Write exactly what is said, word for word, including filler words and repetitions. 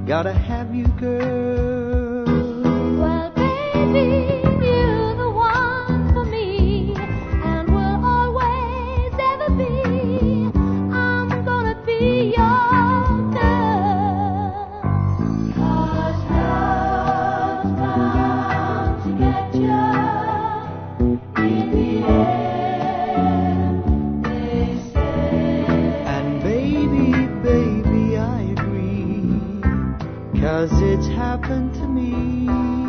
gotta have you, girl. Well, baby, you're the one for me, and will always ever be. I'm gonna be your girl. 'Cause love's bound to get you in the end, they say. And baby, baby, I agree, 'cause it's happened to me.